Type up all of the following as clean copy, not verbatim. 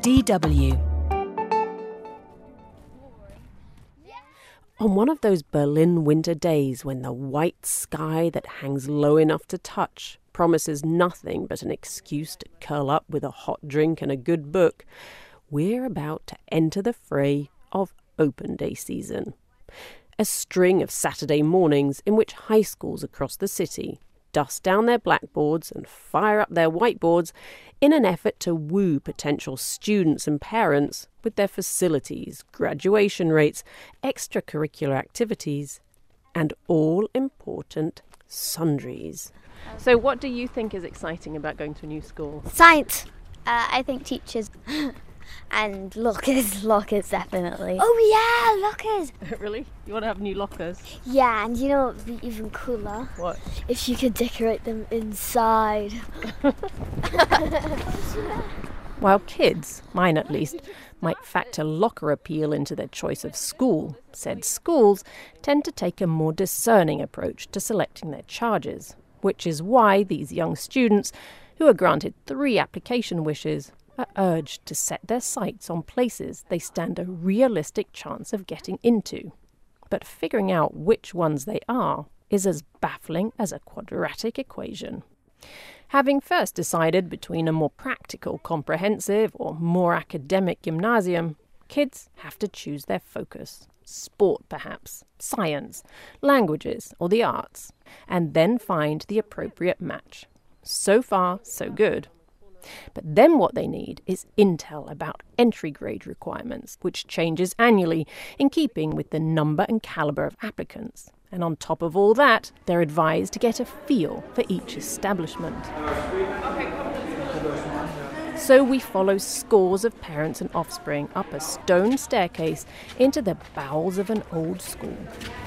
DW. On one of those Berlin winter days when the white sky that hangs low enough to touch promises nothing but an excuse to curl up with a hot drink and a good book, we're about to enter the fray of open day season. A string of Saturday mornings in which high schools across the city dust down their blackboards and fire up their whiteboards in an effort to woo potential students and parents with their facilities, graduation rates, extracurricular activities, and all-important sundries. So what do you think is exciting about going to a new school? Science. I think teachers and lockers definitely. Oh yeah, lockers. Really? You want to have new lockers? Yeah, and you know what would be even cooler? What? If you could decorate them inside. While kids, mine at least, might factor locker appeal into their choice of school, said schools tend to take a more discerning approach to selecting their charges, which is why these young students, who are granted 3 application wishes, are urged to set their sights on places they stand a realistic chance of getting into. But figuring out which ones they are is as baffling as a quadratic equation. Having first decided between a more practical, comprehensive or more academic gymnasium, kids have to choose their focus. Sport, perhaps, science, languages or the arts, and then find the appropriate match. So far, so good. But then what they need is intel about entry grade requirements, which changes annually in keeping with the number and calibre of applicants. And on top of all that, they're advised to get a feel for each establishment. So we follow scores of parents and offspring up a stone staircase into the bowels of an old school.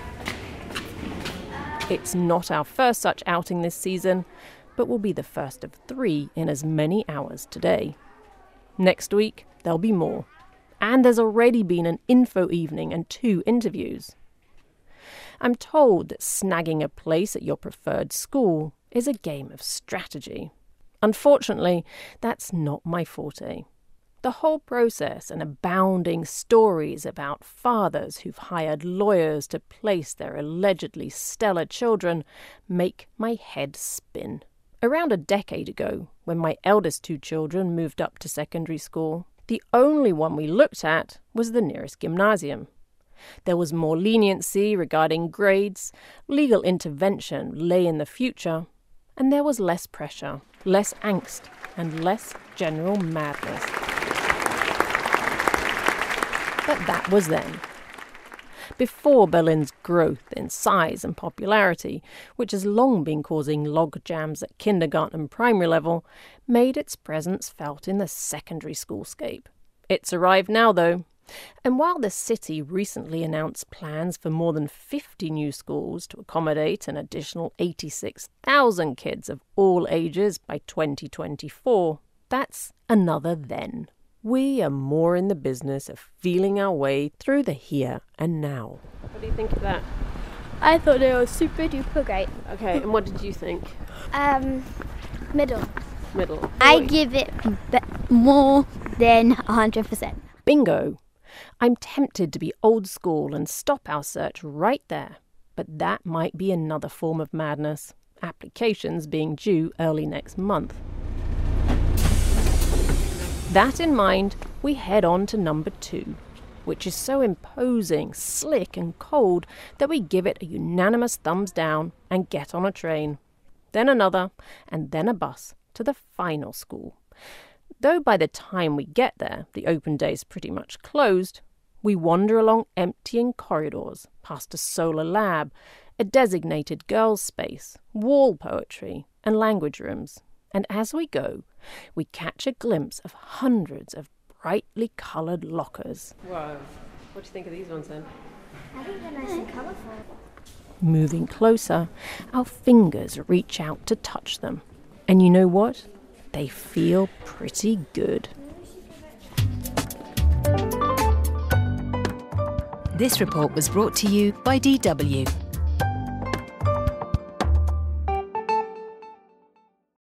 It's not our first such outing this season, but will be the first of 3 in as many hours today. Next week, there'll be more. And there's already been an info evening and 2 interviews. I'm told that snagging a place at your preferred school is a game of strategy. Unfortunately, that's not my forte. The whole process and abounding stories about fathers who've hired lawyers to place their allegedly stellar children make my head spin. Around a decade ago, when my eldest 2 children moved up to secondary school, the only one we looked at was the nearest gymnasium. There was more leniency regarding grades, legal intervention lay in the future, and there was less pressure, less angst, and less general madness. But that was then. Before Berlin's growth in size and popularity, which has long been causing log jams at kindergarten and primary level, made its presence felt in the secondary schoolscape. It's arrived now, though. And while the city recently announced plans for more than 50 new schools to accommodate an additional 86,000 kids of all ages by 2024, that's another then. We are more in the business of feeling our way through the here and now. What do you think of that? I thought it was super duper great. Okay, and what did you think? Middle. Middle. I give it more than 100%. Bingo! I'm tempted to be old school and stop our search right there. But that might be another form of madness. Applications being due early next month. That in mind, we head on to number 2, which is so imposing, slick and cold that we give it a unanimous thumbs down and get on a train. Then another, and then a bus to the final school. Though by the time we get there, the open day's pretty much closed, we wander along emptying corridors, past a solar lab, a designated girls' space, wall poetry, and language rooms. And as we go, we catch a glimpse of hundreds of brightly coloured lockers. Whoa. What do you think of these ones then? I think they're nice and colourful. Moving closer, our fingers reach out to touch them. And you know what? They feel pretty good. This report was brought to you by DW.